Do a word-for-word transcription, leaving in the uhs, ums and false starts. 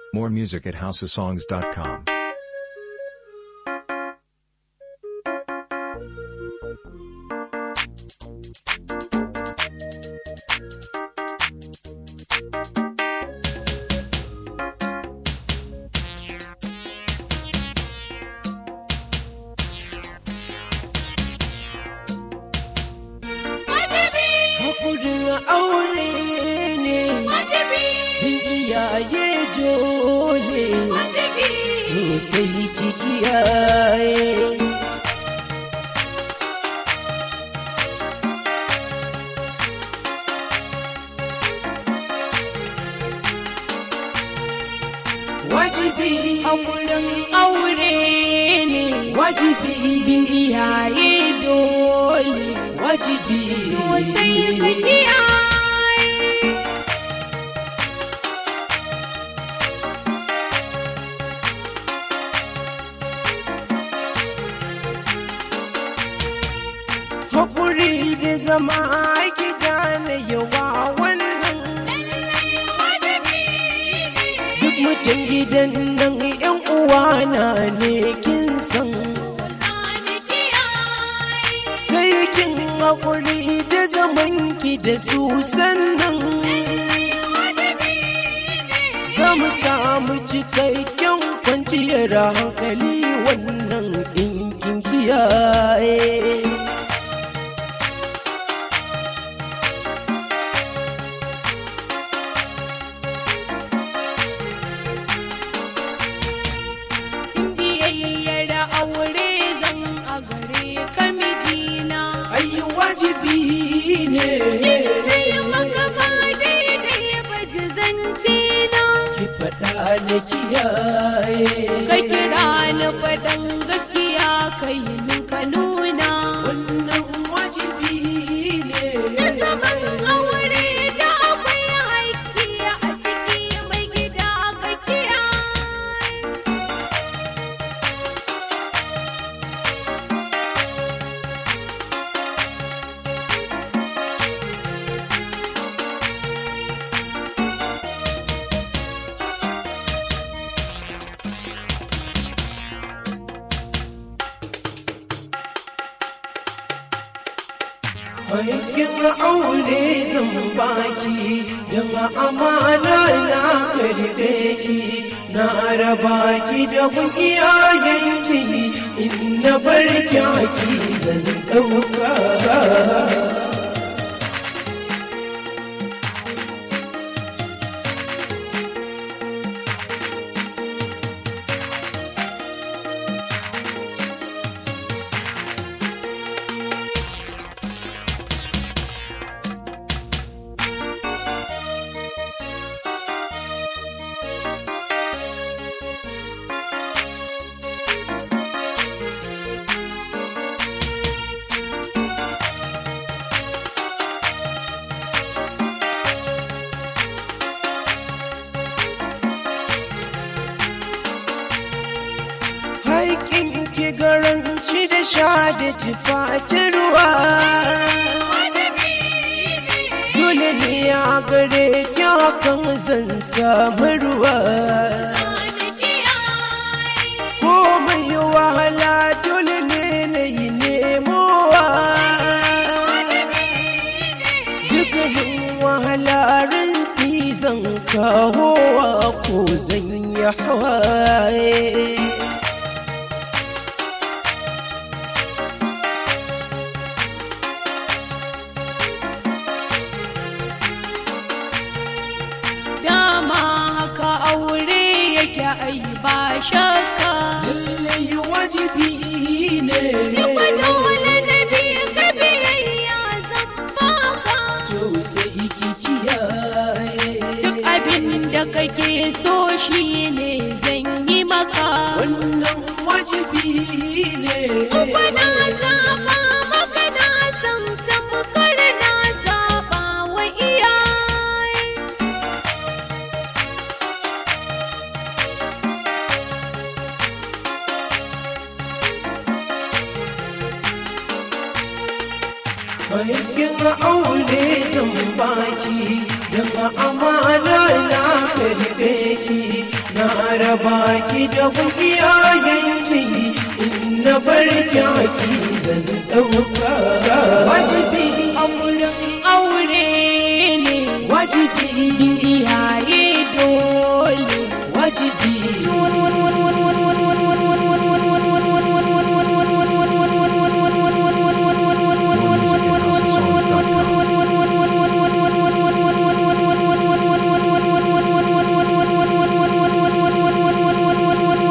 More music at house of songs dot com. Wajibi haƙurin aure ne, wajibi bin iyaye dole, wajibi sai ka kiyaye. Haƙuri da zama gida na yawa wannan mutum gidan nan yan uwana ne kin san sai kin haƙuri da zamanki da su sannan za mu samu cikakken kwanciyar hankali wannan in kin kiyaye. Na kiyaye ka kira ni fadan gaskiya kai min ka nuna wannan wajibi ne da zaman aure da akwai haƙƙi a ciki mai gida ka kiyaye. Aikin aure zan baki don amana na karbe ki na raba ki da kun iyayenki in na bar ki zan ɗauka. Aikin ki garanci da sha da tufatar ruwa dole ne a gare ki hakan zan samu ruwa komai wahala dole ne na yi nemowa dukkanin wahalarin si zan kawowa ko zan yi hawaye. Ai ba shakka lallai wajibi ne duka dole na biyu ka biyayya zan baka to sai ki kiyaye duk abin da kake so shi ne zan yi maka wannan wajibi ne kuma na zaba maka na san tamkar na zaba wa iyaye. ki da iyayenki in na bar ki zan ɗauka wajibi amuran